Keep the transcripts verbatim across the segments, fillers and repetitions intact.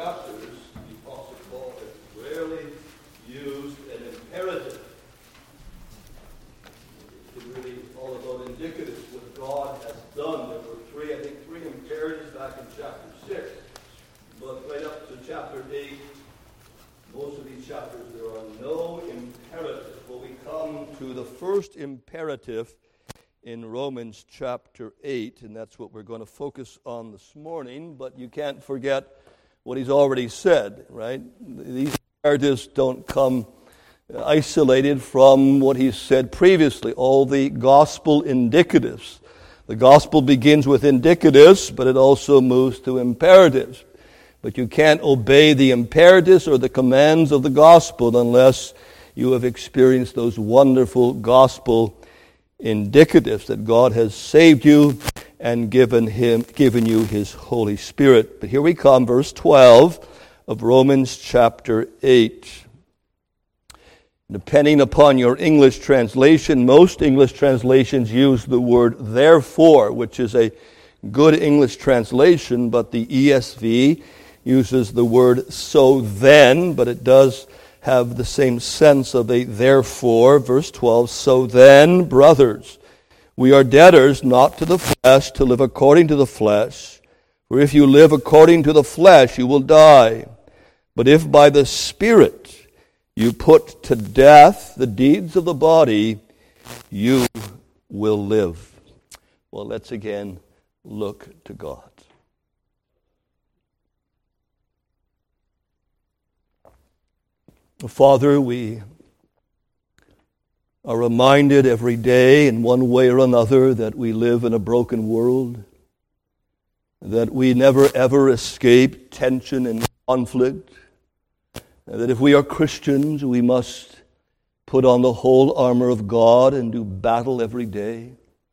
chapters, the Apostle Paul has rarely used an imperative. It's really all about indicatives, what God has done. There were three, I think, three imperatives back in chapter six. But right up to chapter eight, most of these chapters, there are no imperatives. Well, we come to the first imperative in Romans chapter eight, and that's what we're going to focus on this morning. But you can't forget what he's already said, right? These imperatives don't come isolated from what he said previously, all the gospel indicatives. The gospel begins with indicatives, but it also moves to imperatives. But you can't obey the imperatives or the commands of the gospel unless you have experienced those wonderful gospel indicatives that God has saved you and given him, given you his Holy Spirit. But here we come, verse twelve of Romans chapter eight. Depending upon your English translation, most English translations use the word therefore, which is a good English translation, but the E S V uses the word so then, but it does have the same sense of a therefore. Verse twelve, so then, brothers, we are debtors not to the flesh to live according to the flesh. For if you live according to the flesh, you will die. But if by the Spirit you put to death the deeds of the body, you will live. Well, let's again look to God. Father, we are reminded every day in one way or another that we live in a broken world, that we never ever escape tension and conflict, that if we are Christians, we must put on the whole armor of God and do battle every day.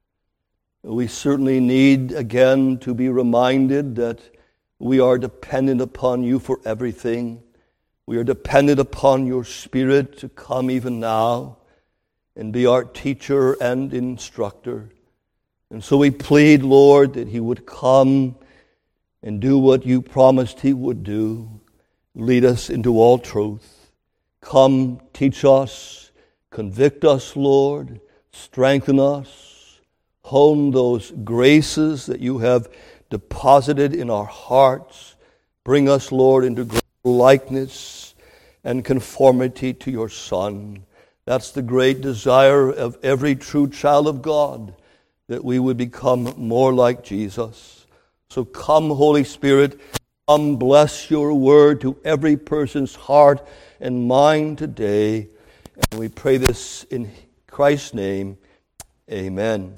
We certainly need again to be reminded that we are dependent upon you for everything. We are dependent upon your Spirit to come even now and be our teacher and instructor. And so we plead, Lord, that he would come and do what you promised he would do. Lead us into all truth. Come, teach us, convict us, Lord, strengthen us, hone those graces that you have deposited in our hearts. Bring us, Lord, into great likeness and conformity to your Son. That's the great desire of every true child of God, that we would become more like Jesus. So come, Holy Spirit, come bless your word to every person's heart and mind today. And we pray this in Christ's name. Amen.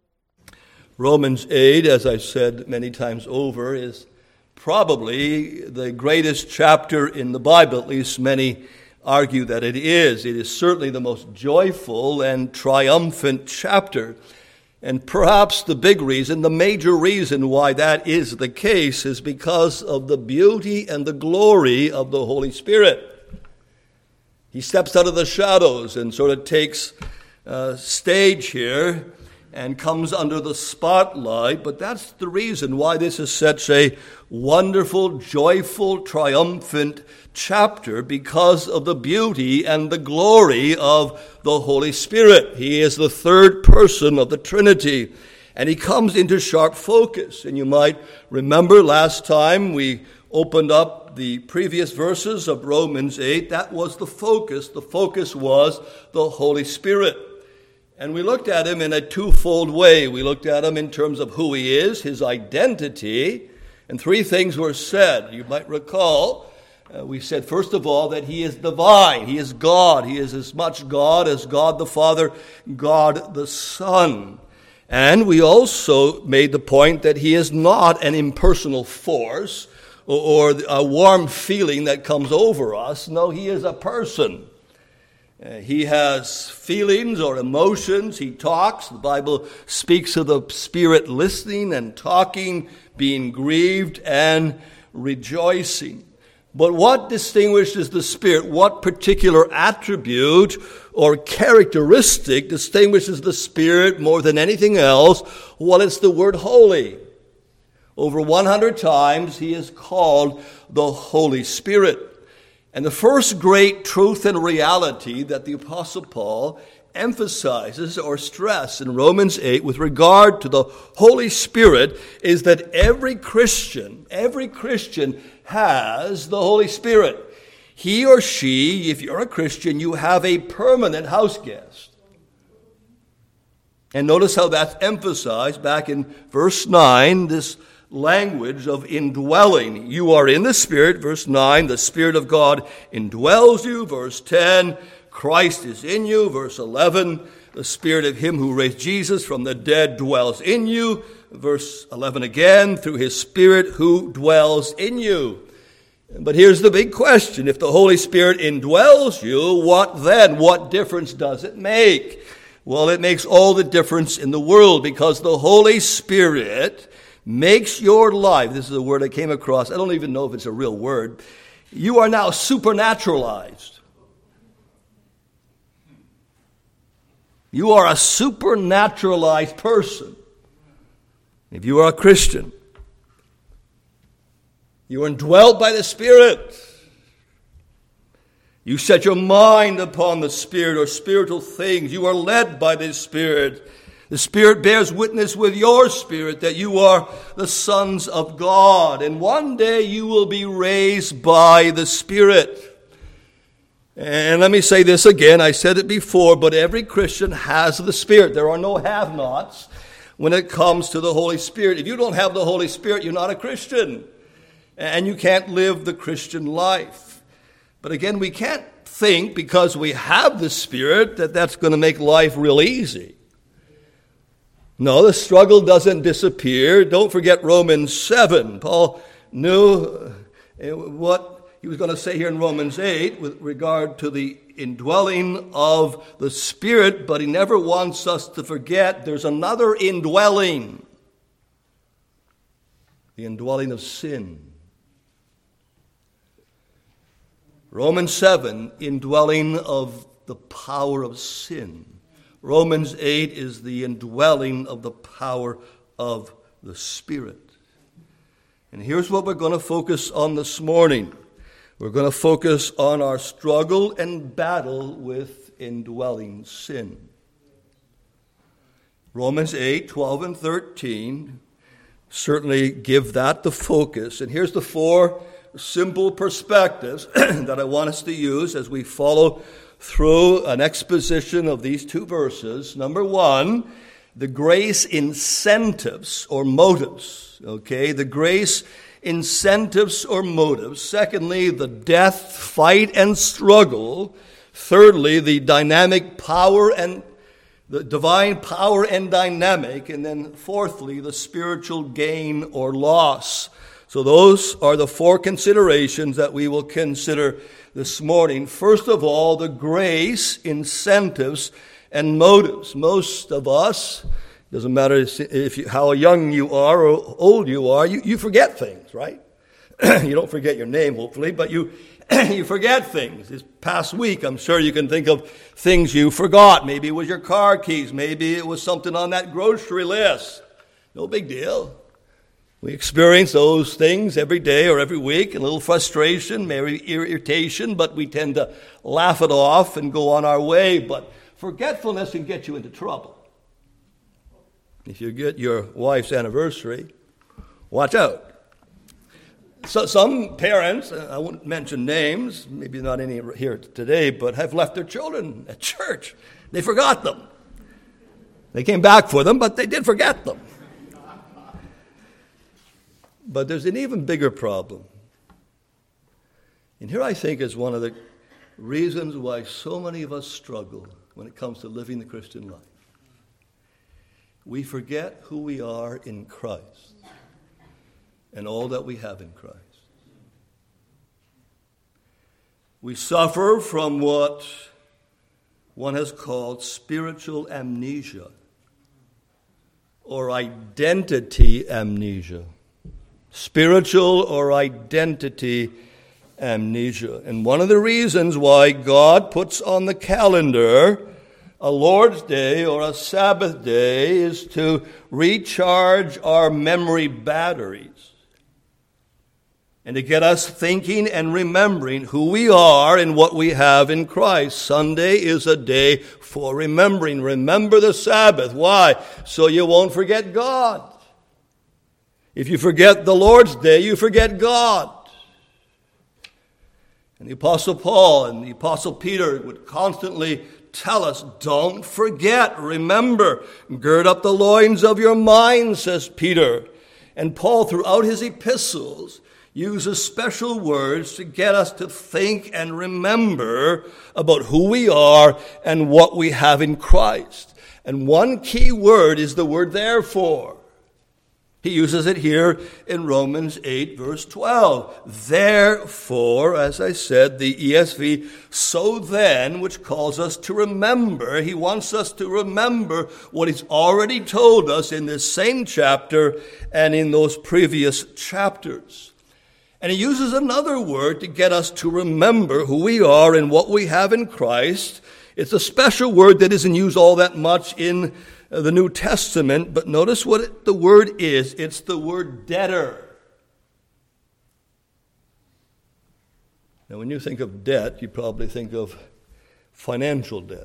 Romans eight, as I've said many times over, is probably the greatest chapter in the Bible. At least many argue that it is. It is certainly the most joyful and triumphant chapter. And perhaps the big reason, the major reason why that is the case is because of the beauty and the glory of the Holy Spirit. He steps out of the shadows and sort of takes uh, stage here and comes under the spotlight. But that's the reason why this is such a wonderful, joyful, triumphant chapter, because of the beauty and the glory of the Holy Spirit. He is the third person of the Trinity, and he comes into sharp focus. And you might remember last time we opened up the previous verses of Romans eight. That was the focus. The focus was the Holy Spirit. And we looked at him in a twofold way. We looked at him in terms of who he is, his identity, and three things were said. You might recall, uh, we said, first of all, that he is divine. He is God. He is as much God as God the Father, God the Son. And we also made the point that he is not an impersonal force or, or a warm feeling that comes over us. No, he is a person. Uh, he has feelings or emotions. He talks. The Bible speaks of the Spirit listening and talking, being grieved and rejoicing. But what distinguishes the Spirit? What particular attribute or characteristic distinguishes the Spirit more than anything else? Well, it's the word holy. Over one hundred times he is called the Holy Spirit. And the first great truth and reality that the Apostle Paul emphasizes or stresses in Romans eight with regard to the Holy Spirit is that every Christian, every Christian has the Holy Spirit. He or she, if you're a Christian, you have a permanent house guest. And notice how that's emphasized back in verse nine, this language of indwelling. You are in the Spirit, verse nine, the Spirit of God indwells you, verse ten, Christ is in you, verse eleven, the Spirit of him who raised Jesus from the dead dwells in you, verse eleven again, through his Spirit who dwells in you. But here's the big question. If the Holy Spirit indwells you, what then? What difference does it make? Well, it makes all the difference in the world, because the Holy Spirit makes your life, this is a word I came across, I don't even know if it's a real word, you are now supernaturalized. You are a supernaturalized person. If you are a Christian, you are indwelt by the Spirit. You set your mind upon the Spirit or spiritual things. You are led by the Spirit. The Spirit bears witness with your spirit that you are the sons of God. And one day you will be raised by the Spirit. And let me say this again. I said it before, but every Christian has the Spirit. There are no have-nots when it comes to the Holy Spirit. If you don't have the Holy Spirit, you're not a Christian. And you can't live the Christian life. But again, we can't think because we have the Spirit that that's going to make life real easy. No, the struggle doesn't disappear. Don't forget Romans seven. Paul knew what he was going to say here in Romans eight with regard to the indwelling of the Spirit, but he never wants us to forget there's another indwelling. The indwelling of sin. Romans seven, indwelling of the power of sin. Romans eight is the indwelling of the power of the Spirit. And here's what we're going to focus on this morning. We're going to focus on our struggle and battle with indwelling sin. Romans eight, twelve, and thirteen certainly give that the focus. And here's the four simple perspectives that I want us to use as we follow through an exposition of these two verses. Number one, the grace incentives or motives. Okay, the grace incentives or motives. Secondly, the death, fight, and struggle. Thirdly, the dynamic power and the divine power and dynamic. And then fourthly, the spiritual gain or loss. So those are the four considerations that we will consider this morning. First of all, the grace, incentives, and motives. Most of us, doesn't matter if you, how young you are or old you are, you, you forget things, right? You don't forget your name, hopefully, but you you forget things. This past week, I'm sure you can think of things you forgot. Maybe it was your car keys. Maybe it was something on that grocery list. No big deal. We experience those things every day or every week, a little frustration, maybe irritation, but we tend to laugh it off and go on our way. But forgetfulness can get you into trouble. If you get your wife's anniversary, watch out. So some parents, I won't mention names, maybe not any here today, but have left their children at church. They forgot them. They came back for them, but they did forget them. But there's an even bigger problem. And here I think is one of the reasons why so many of us struggle when it comes to living the Christian life. We forget who we are in Christ and all that we have in Christ. We suffer from what one has called spiritual amnesia or identity amnesia. Spiritual or identity amnesia. And one of the reasons why God puts on the calendar a Lord's Day or a Sabbath day is to recharge our memory batteries and to get us thinking and remembering who we are and what we have in Christ. Sunday is a day for remembering. Remember the Sabbath. Why? So you won't forget God. If you forget the Lord's Day, you forget God. And the Apostle Paul and the Apostle Peter would constantly tell us, don't forget, remember, gird up the loins of your mind, says Peter. And Paul, throughout his epistles, uses special words to get us to think and remember about who we are and what we have in Christ. And one key word is the word therefore. He uses it here in Romans eight, verse twelve. Therefore, as I said, the E S V, so then, which calls us to remember. He wants us to remember what he's already told us in this same chapter and in those previous chapters. And he uses another word to get us to remember who we are and what we have in Christ. It's a special word that isn't used all that much in the New Testament, but notice what it, the word is. It's the word debtor. Now, when you think of debt, you probably think of financial debt.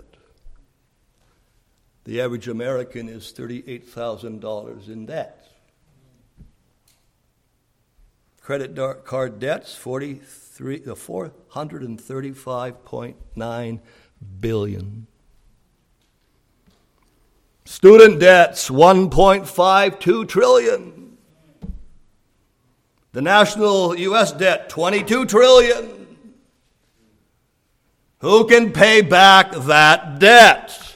The average American is thirty-eight thousand dollars in debt. Credit card debts, forty-three, four hundred thirty-five point nine billion dollars. Student debts, one point five two trillion dollars. The national U S debt, twenty-two trillion dollars. Who can pay back that debt?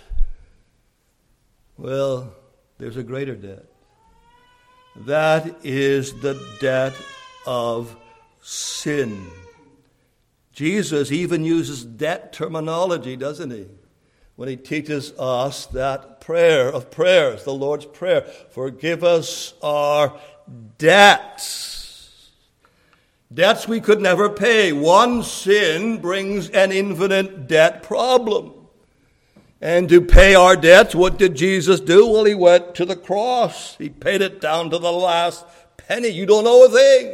Well, there's a greater debt. That is the debt of sin. Jesus even uses debt terminology, doesn't he? When he teaches us that prayer of prayers, the Lord's Prayer, forgive us our debts. Debts we could never pay. One sin brings an infinite debt problem. And to pay our debts, what did Jesus do? Well, he went to the cross. He paid it down to the last penny. You don't owe a thing.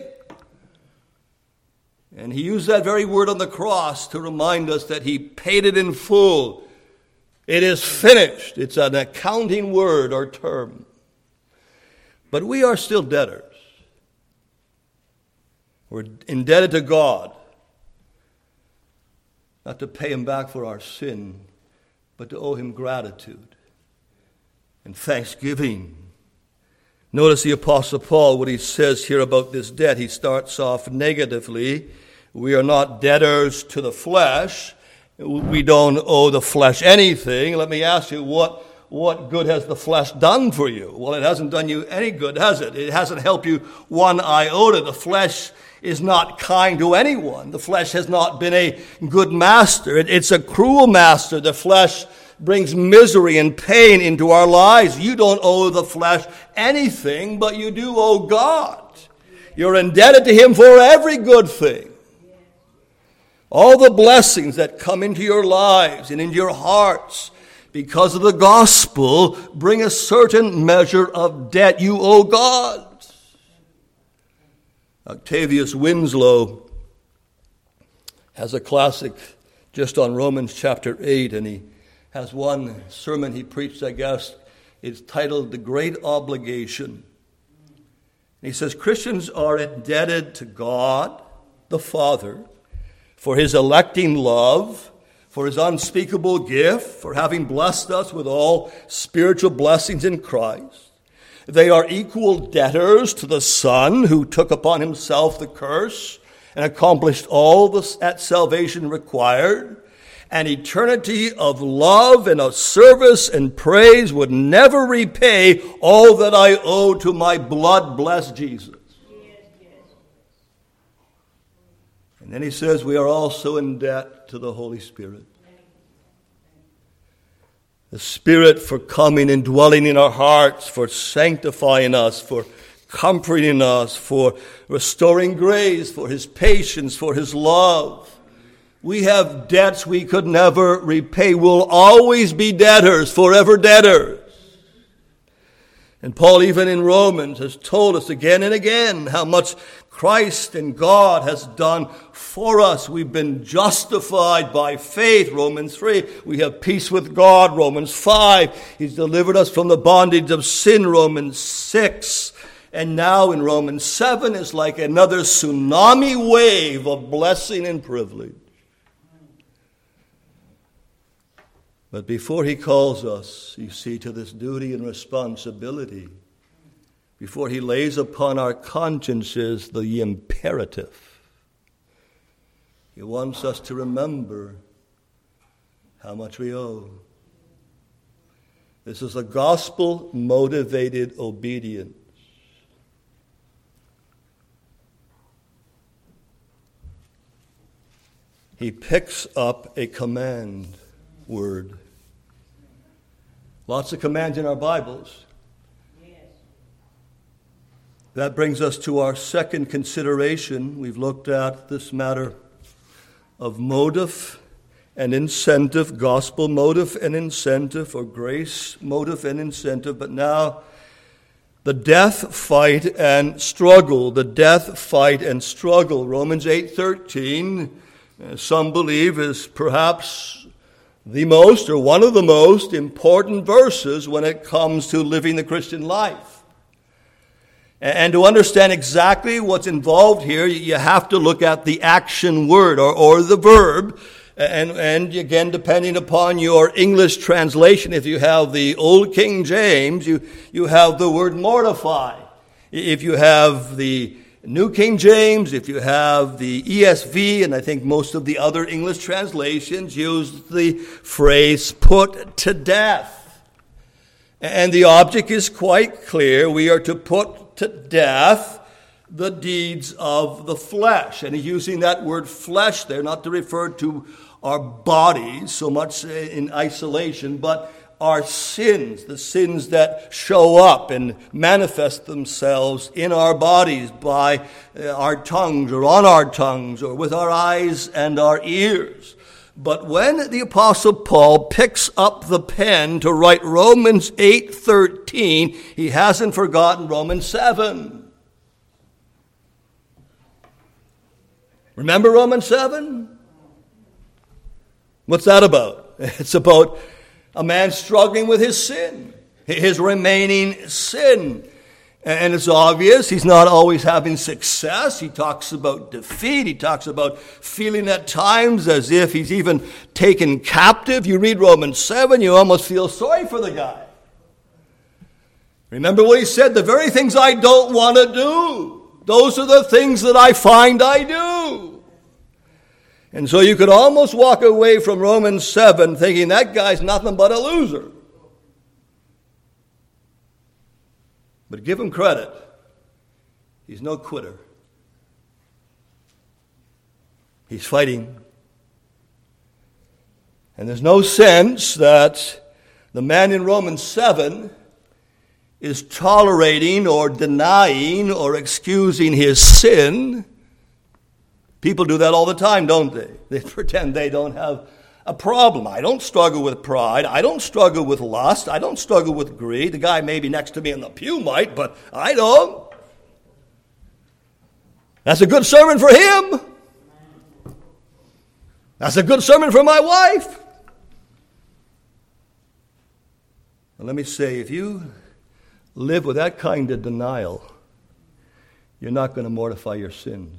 And he used that very word on the cross to remind us that he paid it in full. It is finished. It's an accounting word or term. But we are still debtors. We're indebted to God, not to pay him back for our sin, but to owe him gratitude and thanksgiving. Notice the Apostle Paul, what he says here about this debt. He starts off negatively. We are not debtors to the flesh. We don't owe the flesh anything. Let me ask you, what, what good has the flesh done for you? Well, it hasn't done you any good, has it? It hasn't helped you one iota. The flesh is not kind to anyone. The flesh has not been a good master. It, it's a cruel master. The flesh brings misery and pain into our lives. You don't owe the flesh anything, but you do owe God. You're indebted to him for every good thing. All the blessings that come into your lives and into your hearts because of the gospel bring a certain measure of debt you owe God. Octavius Winslow has a classic just on Romans chapter eight, and he has one sermon he preached, I guess. It's titled The Great Obligation. He says, Christians are indebted to God, the Father, for his electing love, for his unspeakable gift, for having blessed us with all spiritual blessings in Christ. They are equal debtors to the Son, who took upon himself the curse and accomplished all that salvation required. An eternity of love and of service and praise would never repay all that I owe to my blood-blessed Jesus. And then he says we are also in debt to the Holy Spirit. The Spirit for coming and dwelling in our hearts, for sanctifying us, for comforting us, for restoring grace, for his patience, for his love. We have debts we could never repay. We'll always be debtors, forever debtors. And Paul, even in Romans, has told us again and again how much Christ and God has done for us. We've been justified by faith, Romans three. We have peace with God, Romans five. He's delivered us from the bondage of sin, Romans six. And now in Romans seven is like another tsunami wave of blessing and privilege. But before he calls us, you see, to this duty and responsibility, before he lays upon our consciences the imperative, he wants us to remember how much we owe. This is a gospel-motivated obedience. He picks up a command word. Lots of commands in our Bibles. Yes. That brings us to our second consideration. We've looked at this matter of motive and incentive, gospel motive and incentive, or grace motive and incentive. But now, the death, fight, and struggle. The death, fight, and struggle. Romans eight thirteen, some believe, is perhaps the most, or one of the most important verses when it comes to living the Christian life. And to understand exactly what's involved here, you have to look at the action word, or, or the verb. And, and again, depending upon your English translation, if you have the Old King James, you, you have the word mortify. If you have the New King James, if you have the E S V, and I think most of the other English translations use the phrase put to death. And the object is quite clear. We are to put to death the deeds of the flesh. And he's using that word flesh there, not to refer to our bodies so much in isolation, but our sins, the sins that show up and manifest themselves in our bodies by our tongues or on our tongues or with our eyes and our ears. But when the Apostle Paul picks up the pen to write Romans eight thirteen, he hasn't forgotten Romans seven. Remember Romans seven? What's that about? It's about a man struggling with his sin, his remaining sin. And it's obvious he's not always having success. He talks about defeat. He talks about feeling at times as if he's even taken captive. You read Romans seven, you almost feel sorry for the guy. Remember what he said, the very things I don't want to do, those are the things that I find I do. And so you could almost walk away from Romans seven thinking that guy's nothing but a loser. But give him credit. He's no quitter. He's fighting. And there's no sense that the man in Romans seven is tolerating or denying or excusing his sin. People do that all the time, don't they? They pretend they don't have a problem. I don't struggle with pride. I don't struggle with lust. I don't struggle with greed. The guy maybe next to me in the pew might, but I don't. That's a good sermon for him. That's a good sermon for my wife. Well, let me say, if you live with that kind of denial, you're not going to mortify your sins.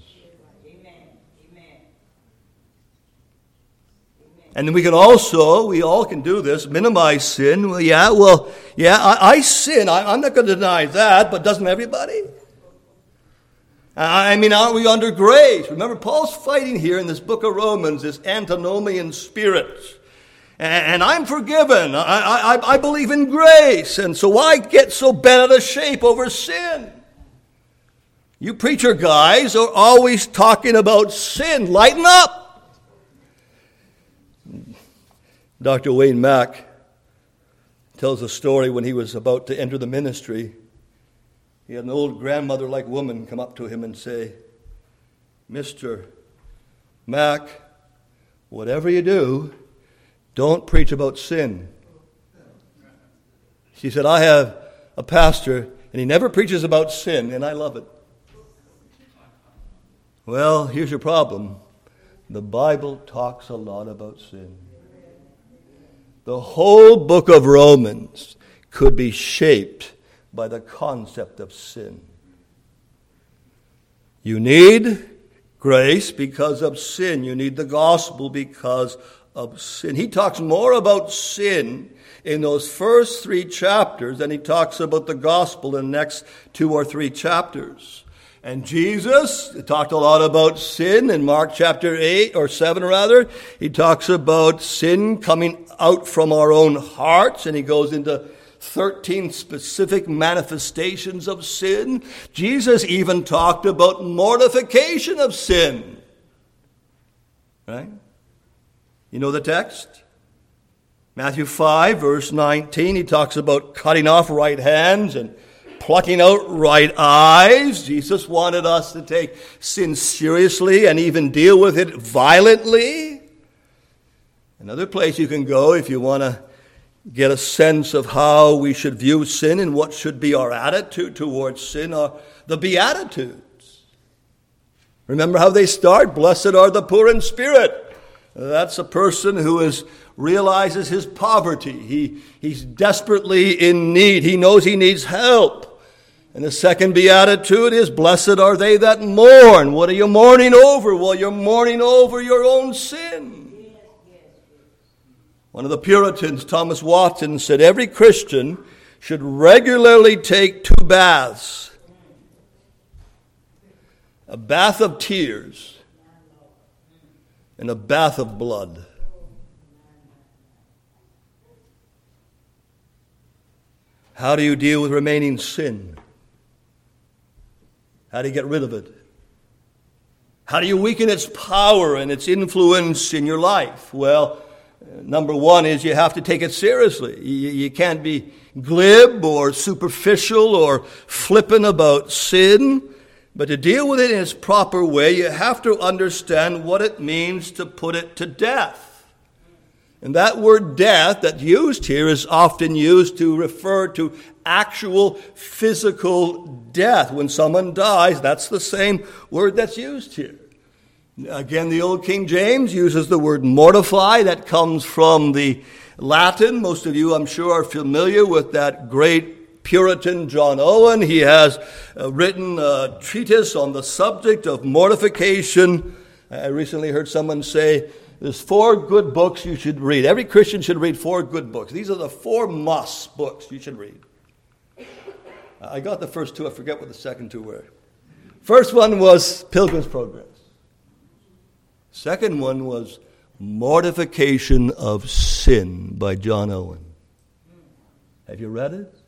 And we can also, we all can do this, minimize sin. Well, yeah, well, yeah, I, I sin. I, I'm not going to deny that, but doesn't everybody? I mean, aren't we under grace? Remember, Paul's fighting here in this book of Romans, this antinomian spirit. And, and I'm forgiven. I, I, I believe in grace. And so why get so bent out of shape over sin? You preacher guys are always talking about sin. Lighten up. Doctor Wayne Mack tells a story when he was about to enter the ministry. He had an old grandmother-like woman come up to him and say, Mister Mack, whatever you do, don't preach about sin. She said, I have a pastor, and he never preaches about sin, and I love it. Well, here's your problem. The Bible talks a lot about sin. The whole book of Romans could be shaped by the concept of sin. You need grace because of sin. You need the gospel because of sin. He talks more about sin in those first three chapters than he talks about the gospel in the next two or three chapters. And Jesus talked a lot about sin in Mark chapter eight, or seven rather. He talks about sin coming out from our own hearts, and he goes into thirteen specific manifestations of sin. Jesus even talked about mortification of sin. Right? You know the text? Matthew five, verse nineteen, he talks about cutting off right hands and plucking out right eyes. Jesus wanted us to take sin seriously and even deal with it violently. Another place you can go if you want to get a sense of how we should view sin and what should be our attitude towards sin are the Beatitudes. Remember how they start? Blessed are the poor in spirit. That's a person who is realizes his poverty. He, he's desperately in need. He knows he needs help. And the second beatitude is, blessed are they that mourn. What are you mourning over? Well, you're mourning over your own sin. One of the Puritans, Thomas Watson, said every Christian should regularly take two baths. A bath of tears and a bath of blood. How do you deal with remaining sin? How do you get rid of it? How do you weaken its power and its influence in your life? Well, number one is you have to take it seriously. You, you can't be glib or superficial or flippant about sin. But to deal with it in its proper way, you have to understand what it means to put it to death. And that word death that's used here is often used to refer to actual physical death. When someone dies, that's the same word that's used here. Again, the Old King James uses the word mortify. That comes from the Latin. Most of you, I'm sure, are familiar with that great Puritan John Owen. He has uh, written a treatise on the subject of mortification. I recently heard someone say, there's four good books you should read. Every Christian should read four good books. These are the four must books you should read. I got the first two. I forget what the second two were. First one was Pilgrim's Progress. Second one was Mortification of Sin by John Owen. Have you read it?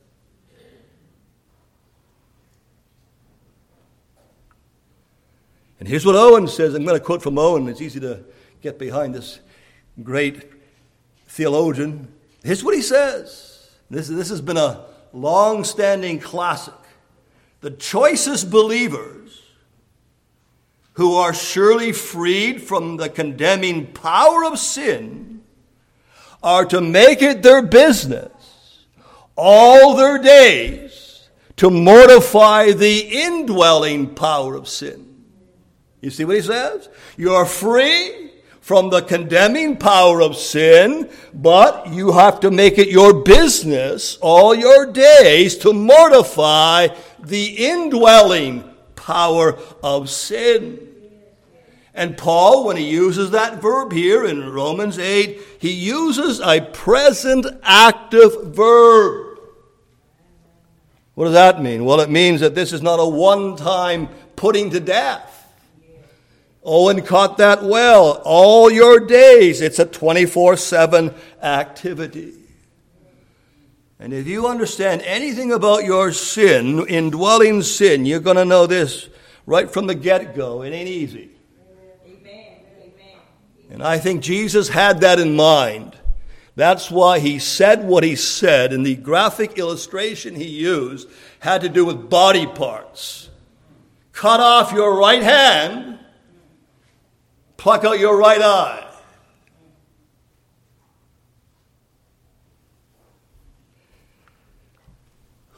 And here's what Owen says. I'm going to quote from Owen. It's easy to get behind this great theologian. Here's what he says. This, this has been a long-standing classic. The choicest believers who are surely freed from the condemning power of sin are to make it their business all their days to mortify the indwelling power of sin. You see what he says? You are free from the condemning power of sin, but you have to make it your business all your days to mortify the indwelling power of sin. And Paul, when he uses that verb here in Romans eight, he uses a present active verb. What does that mean? Well, it means that this is not a one-time putting to death. Owen caught that well. All your days, it's a twenty-four seven activity. And if you understand anything about your sin, indwelling sin, you're going to know this right from the get-go. It ain't easy. Amen. And I think Jesus had that in mind. That's why he said what he said, and the graphic illustration he used had to do with body parts. Cut off your right hand, pluck out your right eye.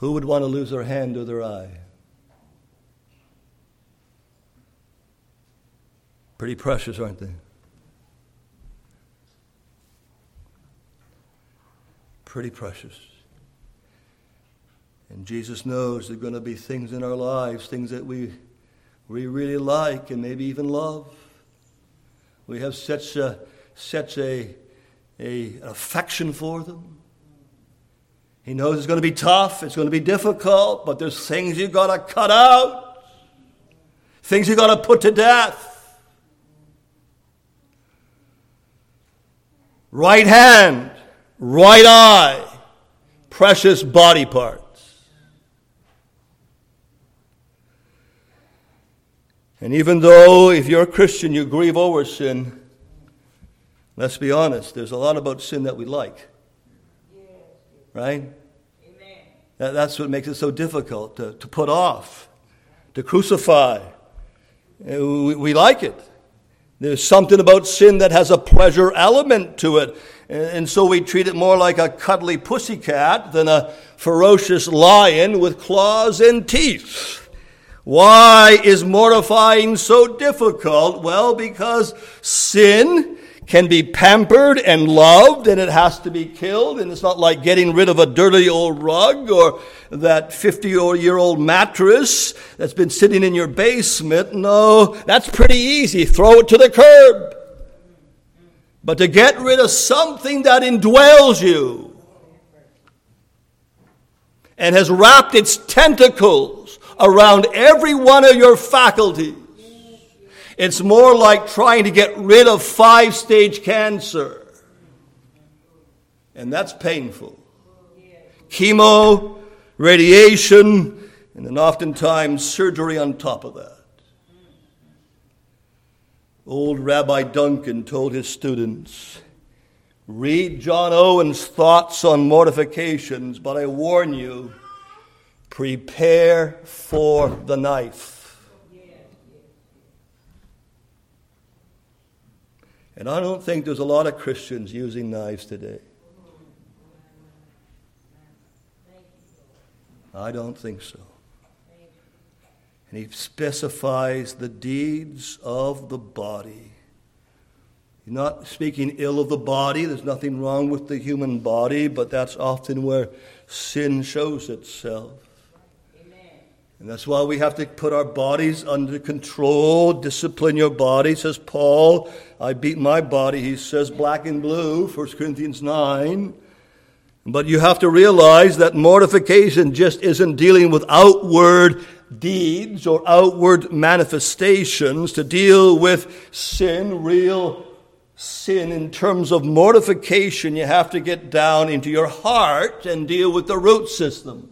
Who would want to lose their hand or their eye? Pretty precious, aren't they? Pretty precious. And Jesus knows there are going to be things in our lives, things that we, we really like and maybe even love. We have such a, such a, a an affection for them. He knows it's going to be tough, it's going to be difficult, but there's things you've got to cut out, things you've got to put to death. Right hand, right eye, precious body parts. And even though if you're a Christian you grieve over sin, let's be honest, there's a lot about sin that we like. Right? Amen. That, that's what makes it so difficult to, to put off, to crucify. We, we like it. There's something about sin that has a pleasure element to it. And, and so we treat it more like a cuddly pussycat than a ferocious lion with claws and teeth. Why is mortifying so difficult? Well, because sin can be pampered and loved, and it has to be killed. And it's not like getting rid of a dirty old rug or that fifty-year-old mattress that's been sitting in your basement. No, that's pretty easy. Throw it to the curb. But to get rid of something that indwells you and has wrapped its tentacles around every one of your faculties, it's more like trying to get rid of five-stage cancer. And that's painful. Chemo, radiation, and then oftentimes surgery on top of that. Old Rabbi Duncan told his students, read John Owen's thoughts on mortifications, but I warn you, prepare for the knife. And I don't think there's a lot of Christians using knives today. I don't think so. And he specifies the deeds of the body. He's not speaking ill of the body. There's nothing wrong with the human body, but that's often where sin shows itself. And that's why we have to put our bodies under control, discipline your body, says Paul. I beat my body, he says, black and blue, First Corinthians nine. But you have to realize that mortification just isn't dealing with outward deeds or outward manifestations. To deal with sin, real sin in terms of mortification, you have to get down into your heart and deal with the root system.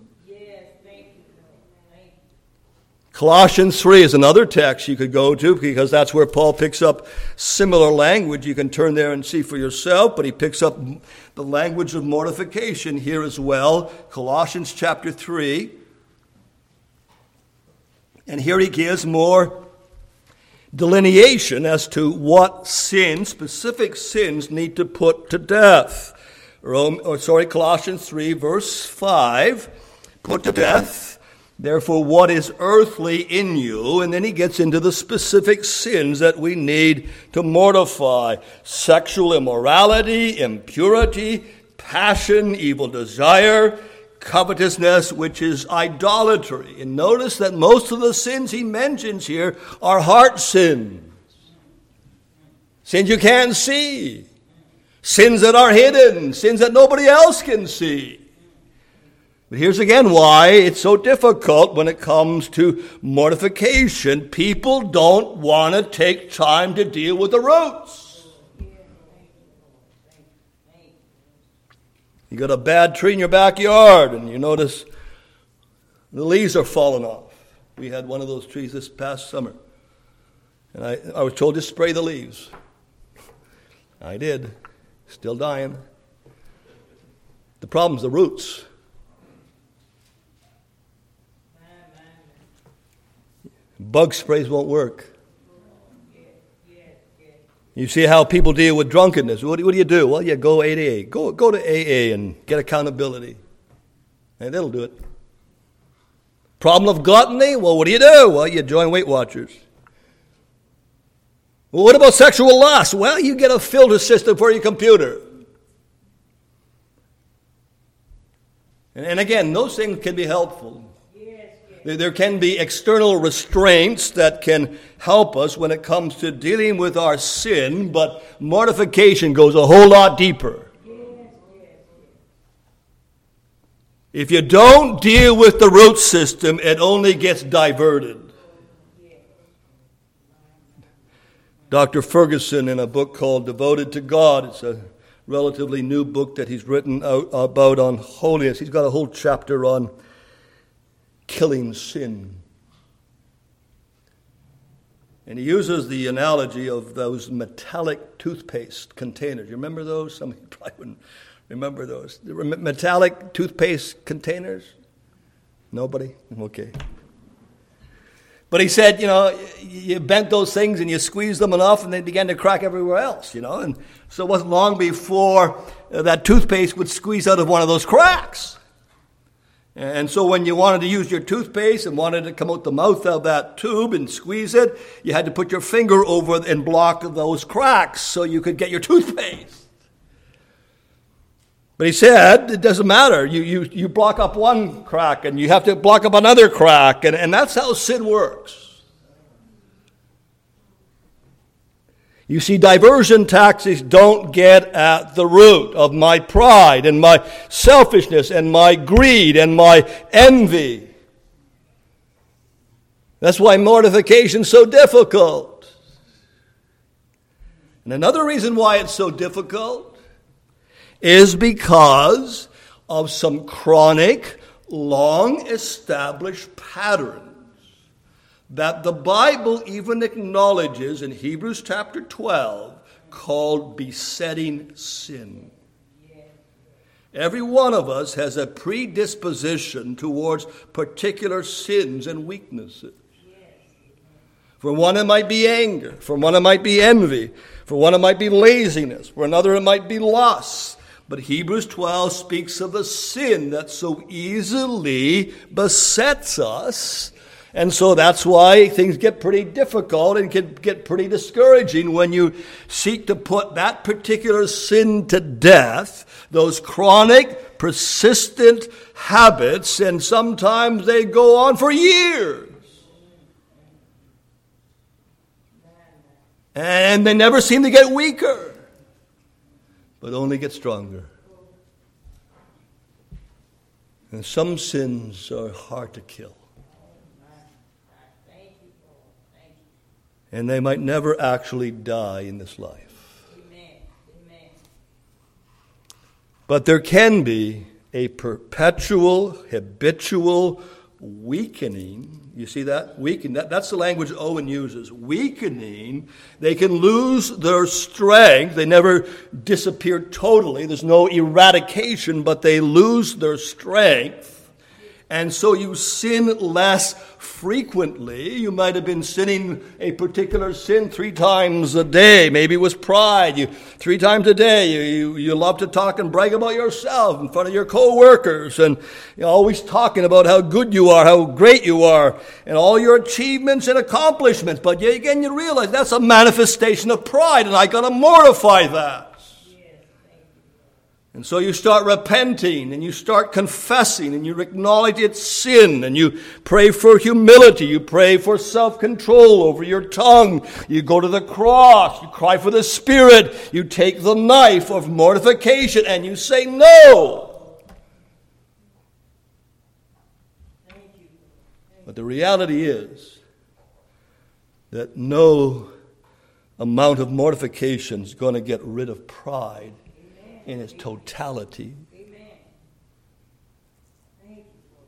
Colossians three is another text you could go to because that's where Paul picks up similar language. You can turn there and see for yourself, but he picks up the language of mortification here as well. Colossians chapter three. And here he gives more delineation as to what sins, specific sins, need to put to death. Rome, or sorry, Colossians three, verse five, put to death. Therefore, what is earthly in you? And then he gets into the specific sins that we need to mortify. Sexual immorality, impurity, passion, evil desire, covetousness, which is idolatry. And notice that most of the sins he mentions here are heart sins. Sins you can't see. Sins that are hidden. Sins that nobody else can see. But here's again why it's so difficult when it comes to mortification. People don't want to take time to deal with the roots. You got a bad tree in your backyard and you notice the leaves are falling off. We had one of those trees this past summer. And I, I was told to spray the leaves. I did. Still dying. The problem's the roots. Bug sprays won't work. You see how people deal with drunkenness. What do, what do you do? Well, you go A A. Go, go to A A and get accountability. And that'll do it. Problem of gluttony? Well, what do you do? Well, you join Weight Watchers. Well, what about sexual lust? Well, you get a filter system for your computer. And, and again, those things can be helpful. There can be external restraints that can help us when it comes to dealing with our sin, but mortification goes a whole lot deeper. If you don't deal with the root system, it only gets diverted. Doctor Ferguson, in a book called Devoted to God, it's a relatively new book that he's written out about on holiness. He's got a whole chapter on killing sin. And he uses the analogy of those metallic toothpaste containers. You remember those? Some of you probably wouldn't remember those. The metallic toothpaste containers? Nobody? Okay. But he said, you know, you bent those things and you squeezed them enough and they began to crack everywhere else, you know. And so it wasn't long before that toothpaste would squeeze out of one of those cracks. And so when you wanted to use your toothpaste and wanted to come out the mouth of that tube and squeeze it, you had to put your finger over and block those cracks so you could get your toothpaste. But he said, it doesn't matter. You, you, you block up one crack and you have to block up another crack. And, and that's how sin works. You see, diversion tactics don't get at the root of my pride and my selfishness and my greed and my envy. That's why mortification is so difficult. And another reason why it's so difficult is because of some chronic, long-established patterns that the Bible even acknowledges in Hebrews chapter twelve called besetting sin. Every one of us has a predisposition towards particular sins and weaknesses. For one, it might be anger. For one, it might be envy. For one, it might be laziness. For another, it might be lust. But Hebrews twelve speaks of the sin that so easily besets us. And so that's why things get pretty difficult and can get pretty discouraging when you seek to put that particular sin to death, those chronic, persistent habits, and sometimes they go on for years. And they never seem to get weaker, but only get stronger. And some sins are hard to kill. And they might never actually die in this life. Amen. Amen. But there can be a perpetual, habitual weakening. You see that? Weakening. That, that's the language Owen uses. Weakening. They can lose their strength. They never disappear totally. There's no eradication, but they lose their strength. And so you sin less frequently. You might have been sinning a particular sin three times a day. Maybe it was pride. You three times a day. You, you, you love to talk and brag about yourself in front of your co-workers, and you're always talking about how good you are, how great you are, and all your achievements and accomplishments. But yet again, you realize that's a manifestation of pride, and I got to mortify that. And so you start repenting, and you start confessing, and you acknowledge it's sin, and you pray for humility, you pray for self-control over your tongue, you go to the cross, you cry for the Spirit, you take the knife of mortification, and you say no. But the reality is that no amount of mortification is going to get rid of pride in its totality. Amen. Thank you.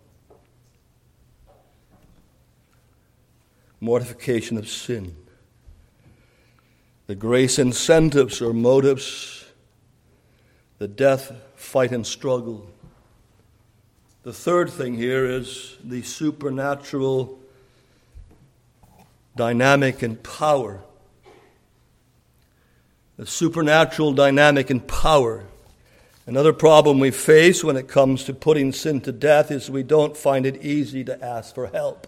Mortification of sin. The grace incentives or motives, the death, fight, and struggle. The third thing here is the supernatural dynamic and power. The supernatural dynamic and power. Another problem we face when it comes to putting sin to death is we don't find it easy to ask for help.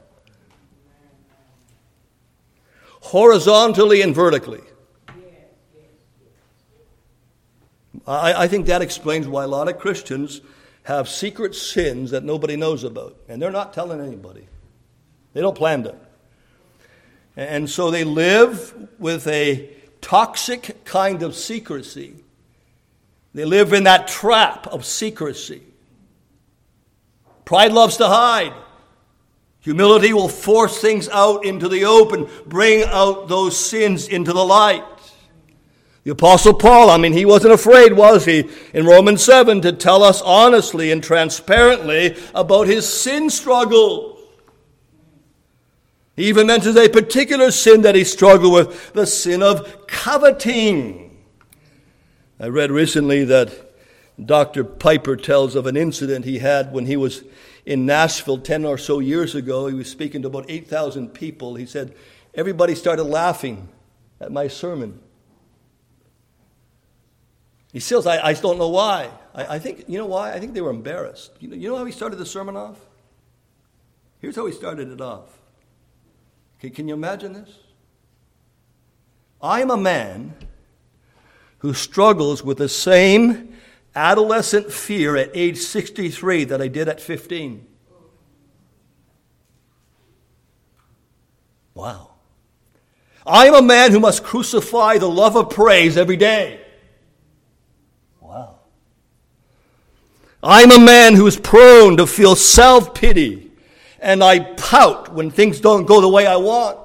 Horizontally and vertically. I, I think that explains why a lot of Christians have secret sins that nobody knows about. And they're not telling anybody. They don't plan to. And so they live with a toxic kind of secrecy. They live in that trap of secrecy. Pride loves to hide. Humility will force things out into the open, bring out those sins into the light. The Apostle Paul, I mean, he wasn't afraid, was he, in Romans seven, to tell us honestly and transparently about his sin struggle. He even mentions a particular sin that he struggled with, the sin of coveting. I read recently that Doctor Piper tells of an incident he had when he was in Nashville ten or so years ago. He was speaking to about eight thousand people. He said, everybody started laughing at my sermon. He says, I, I don't know why. I, I think, you know why? I think they were embarrassed. You know, you know how he started the sermon off? Here's how he started it off. Okay, can you imagine this? I am a man who struggles with the same adolescent fear at age sixty-three that I did at fifteen. Wow. I am a man who must crucify the love of praise every day. Wow. I'm a man who is prone to feel self-pity, and I pout when things don't go the way I want.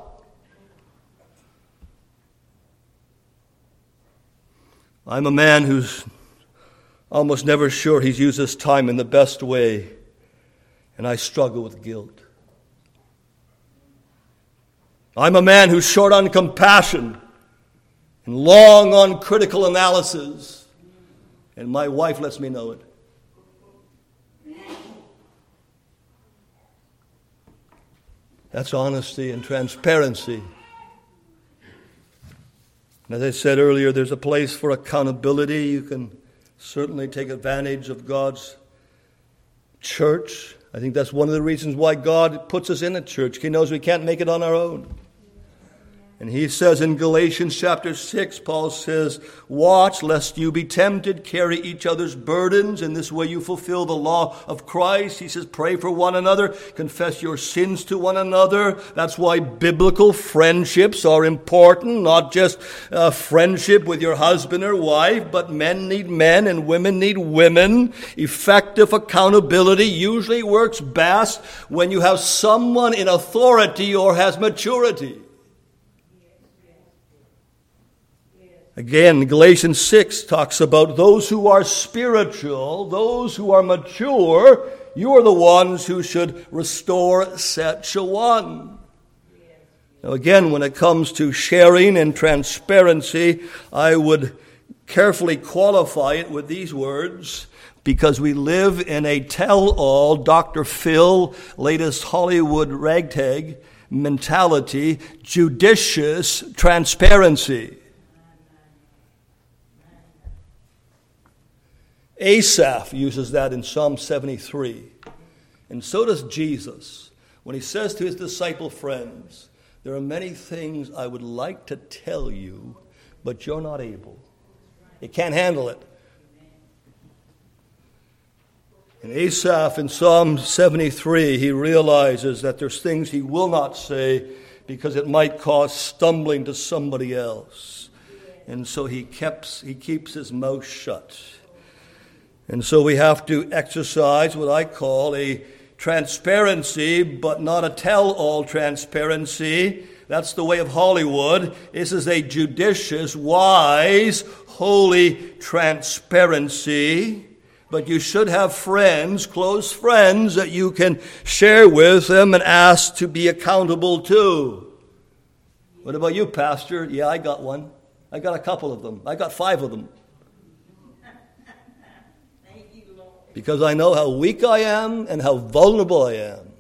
I'm a man who's almost never sure he's used his time in the best way, and I struggle with guilt. I'm a man who's short on compassion and long on critical analysis, and my wife lets me know it. That's honesty and transparency. As I said earlier, there's a place for accountability. You can certainly take advantage of God's church. I think that's one of the reasons why God puts us in a church. He knows we can't make it on our own. And he says in Galatians chapter six, Paul says, watch lest you be tempted, carry each other's burdens. In this way you fulfill the law of Christ. He says, pray for one another, confess your sins to one another. That's why biblical friendships are important, not just a friendship with your husband or wife, but men need men and women need women. Effective accountability usually works best when you have someone in authority or has maturity. Again, Galatians six talks about those who are spiritual, those who are mature. You are the ones who should restore such a one. Now again, when it comes to sharing and transparency, I would carefully qualify it with these words, because we live in a tell-all, Doctor Phil, latest Hollywood ragtag mentality, judicious transparency. Asaph uses that in Psalm seventy-three. And so does Jesus. When he says to his disciple friends, there are many things I would like to tell you, but you're not able. You can't handle it. And Asaph in Psalm seventy-three, he realizes that there's things he will not say because it might cause stumbling to somebody else. And so he keeps, he keeps his mouth shut. And so we have to exercise what I call a transparency, but not a tell-all transparency. That's the way of Hollywood. This is a judicious, wise, holy transparency. But you should have friends, close friends, that you can share with them and ask to be accountable to. What about you, Pastor? Yeah, I got one. I got a couple of them. I got five of them. Because I know how weak I am and how vulnerable I am.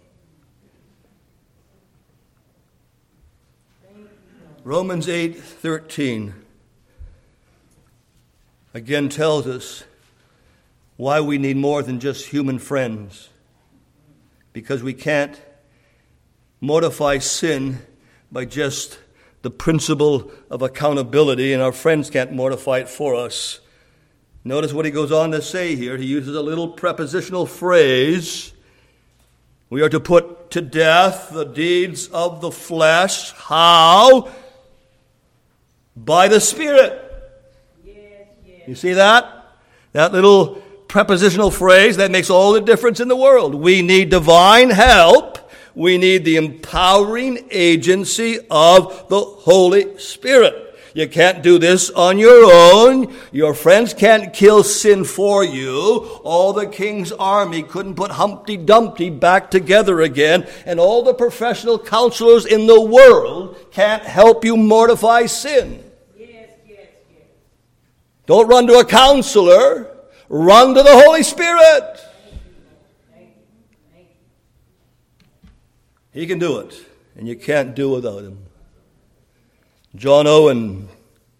Romans eight thirteen again tells us why we need more than just human friends. Because we can't mortify sin by just the principle of accountability, and our friends can't mortify it for us. Notice what he goes on to say here. He uses a little prepositional phrase. We are to put to death the deeds of the flesh. How? By the Spirit. Yes, yes. You see that? That little prepositional phrase, that makes all the difference in the world. We need divine help. We need the empowering agency of the Holy Spirit. You can't do this on your own. Your friends can't kill sin for you. All the king's army couldn't put Humpty Dumpty back together again. And all the professional counselors in the world can't help you mortify sin. Yes, yes, yes. Don't run to a counselor. Run to the Holy Spirit. He can do it, and you can't do without him. John Owen,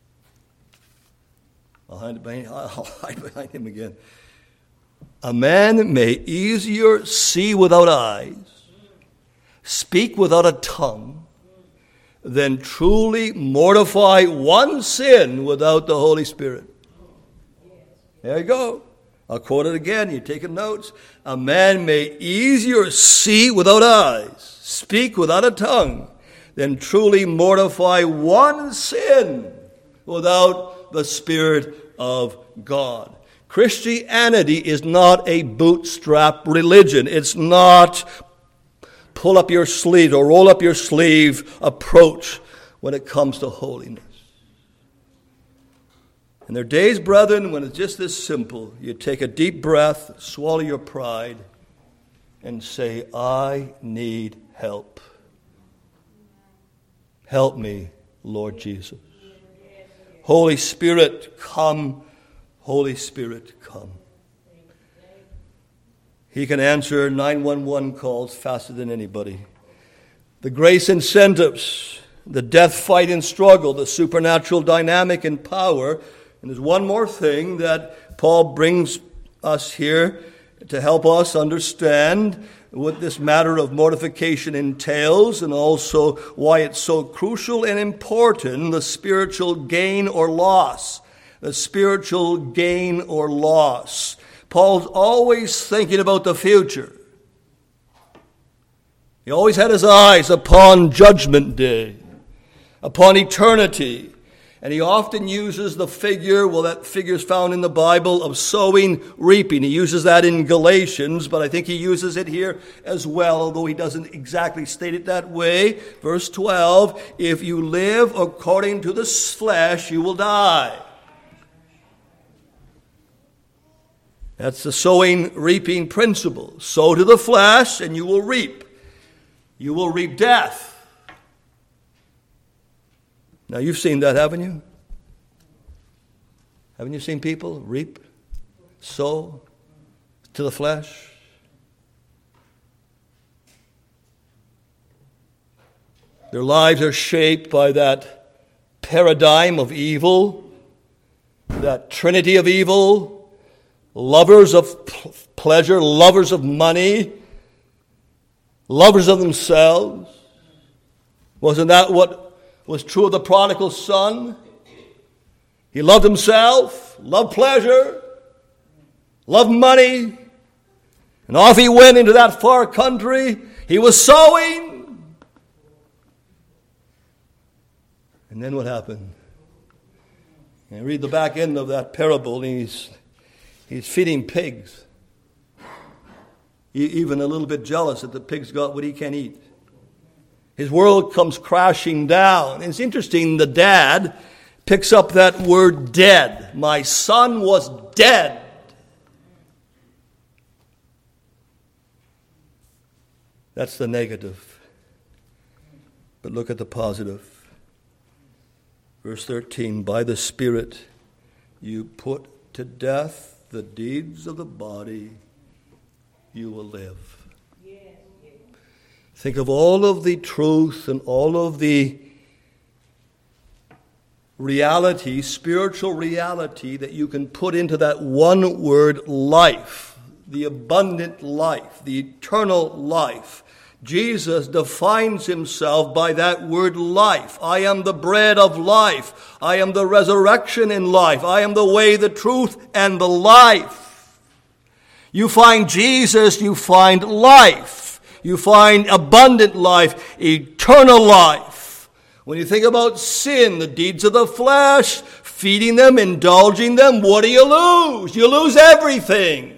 I'll hide behind, I'll hide behind him again. A man may easier see without eyes, speak without a tongue, than truly mortify one sin without the Holy Spirit. There you go. I'll quote it again. You're taking notes. A man may easier see without eyes, speak without a tongue, than truly mortify one sin without the Spirit of God. Christianity is not a bootstrap religion. It's not pull up your sleeve or roll up your sleeve approach when it comes to holiness. And there are days, brethren, when it's just this simple. You take a deep breath, swallow your pride, and say, I need help. Help me, Lord Jesus. Holy Spirit, come. Holy Spirit, come. He can answer nine one one calls faster than anybody. The grace incentives, the death fight and struggle, the supernatural dynamic and power. And there's one more thing that Paul brings us here to help us understand what this matter of mortification entails, and also why it's so crucial and important, the spiritual gain or loss. The spiritual gain or loss. Paul's always thinking about the future. He always had his eyes upon Judgment Day, upon eternity. And he often uses the figure, well, that figure is found in the Bible, of sowing, reaping. He uses that in Galatians, but I think he uses it here as well, although he doesn't exactly state it that way. Verse twelve, if you live according to the flesh, you will die. That's the sowing, reaping principle. Sow to the flesh, and you will reap. You will reap death. Now, you've seen that, haven't you? Haven't you seen people reap, sow to the flesh? Their lives are shaped by that paradigm of evil, that trinity of evil, lovers of p- pleasure, lovers of money, lovers of themselves. Wasn't that what was true of the prodigal son? He loved himself, loved pleasure, loved money, and off he went into that far country. He was sowing. And then what happened? And read the back end of that parable, and he's, he's feeding pigs. He, even a little bit jealous that the pigs got what he can't eat. His world comes crashing down. And it's interesting, the dad picks up that word dead. My son was dead. That's the negative. But look at the positive. Verse thirteen, by the Spirit you put to death the deeds of the body, you will live. Think of all of the truth and all of the reality, spiritual reality that you can put into that one word, life, the abundant life, the eternal life. Jesus defines himself by that word life. I am the bread of life. I am the resurrection in life. I am the way, the truth, and the life. You find Jesus, you find life. You find abundant life, eternal life. When you think about sin, the deeds of the flesh, feeding them, indulging them, what do you lose? You lose everything.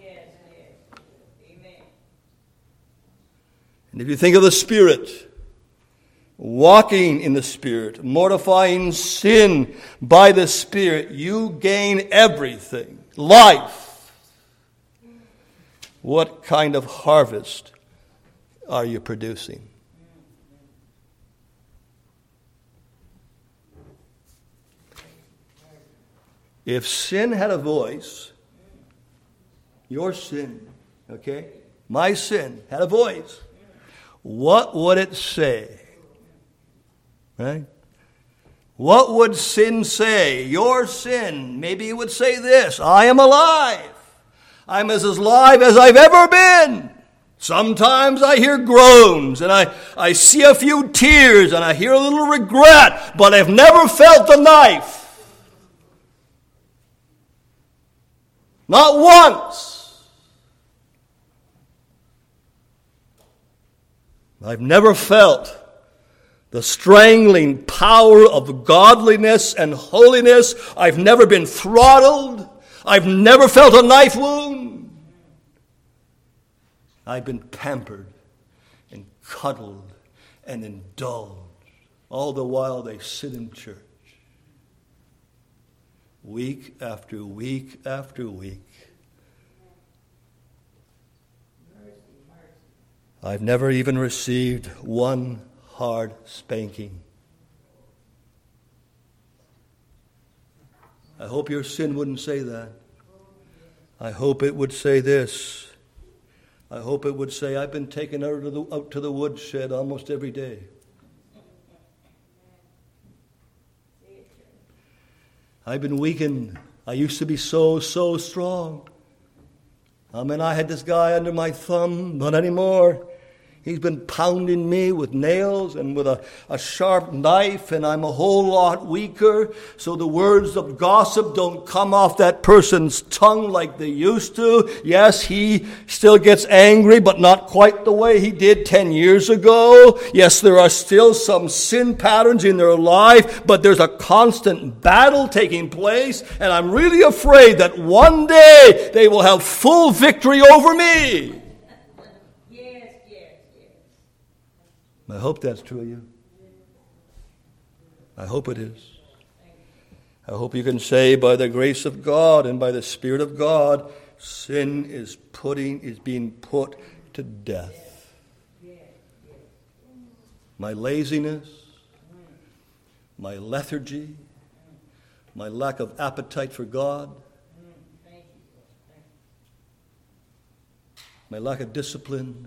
And if you think of the Spirit, walking in the Spirit, mortifying sin by the Spirit, you gain everything. Life. What kind of harvest are you producing? If sin had a voice, your sin, okay, my sin had a voice, what would it say? Right? What would sin say? Your sin, maybe it would say this: I am alive. I'm as alive as I've ever been. Sometimes I hear groans, and I, I see a few tears, and I hear a little regret, but I've never felt the knife. Not once. I've never felt the strangling power of godliness and holiness. I've never been throttled. I've never felt a knife wound. I've been pampered and cuddled and indulged. All the while they sit in church. Week after week after week. I've never even received one hard spanking. I hope your sin wouldn't say that. I hope it would say this. I hope it would say, I've been taken out to the, out to the woodshed almost every day. I've been weakened. I used to be so, so strong. I mean, I had this guy under my thumb, not anymore. He's been pounding me with nails and with a, a sharp knife, and I'm a whole lot weaker. So the words of gossip don't come off that person's tongue like they used to. Yes, he still gets angry, but not quite the way he did ten years ago. Yes, there are still some sin patterns in their life, but there's a constant battle taking place, and I'm really afraid that one day they will have full victory over me. I hope that's true of you. I hope it is. I hope you can say, by the grace of God and by the Spirit of God, sin is putting is being put to death. My laziness, my lethargy, my lack of appetite for God, my lack of discipline,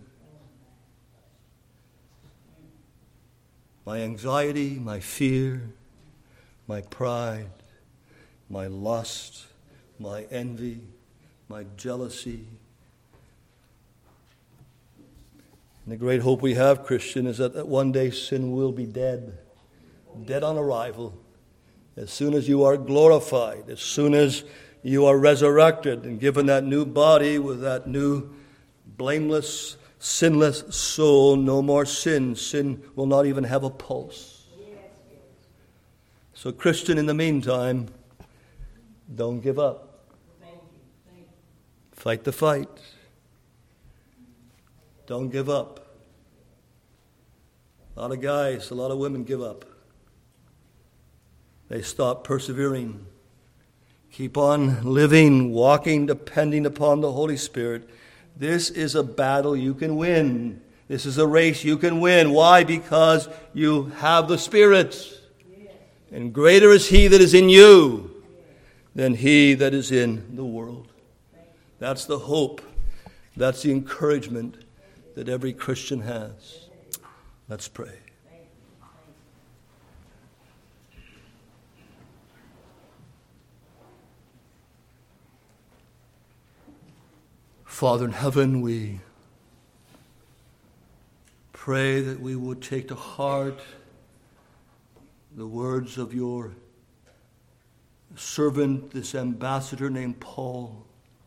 my anxiety, my fear, my pride, my lust, my envy, my jealousy. And the great hope we have, Christian, is that one day sin will be dead, dead on arrival. As soon as you are glorified, as soon as you are resurrected and given that new body with that new blameless, sinless soul, no more sin. Sin will not even have a pulse. So, Christian, in the meantime, don't give up. Fight the fight. Don't give up. A lot of guys, a lot of women give up. They stop persevering. Keep on living, walking, depending upon the Holy Spirit. This is a battle you can win. This is a race you can win. Why? Because you have the Spirit. And greater is He that is in you than he that is in the world. That's the hope. That's the encouragement that every Christian has. Let's pray. Father in heaven, we pray that we would take to heart the words of your servant, this ambassador named Paul.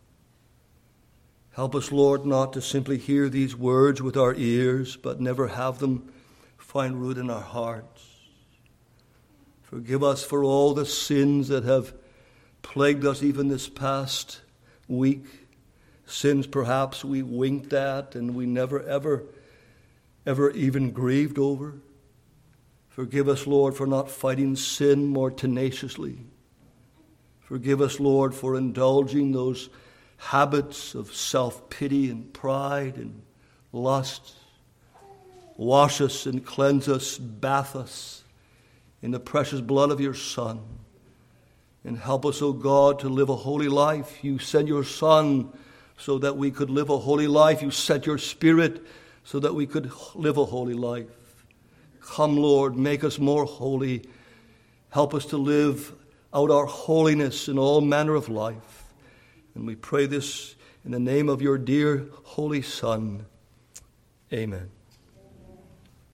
Help us, Lord, not to simply hear these words with our ears, but never have them find root in our hearts. Forgive us for all the sins that have plagued us even this past week. Sins perhaps we winked at and we never ever, ever even grieved over. Forgive us, Lord, for not fighting sin more tenaciously. Forgive us, Lord, for indulging those habits of self-pity and pride and lust. Wash us and cleanse us, bath us in the precious blood of your Son. And help us, O God, to live a holy life. You sent your Son so that we could live a holy life. You sent your Spirit so that we could live a holy life. Come, Lord, make us more holy. Help us to live out our holiness in all manner of life. And we pray this in the name of your dear Holy Son. Amen.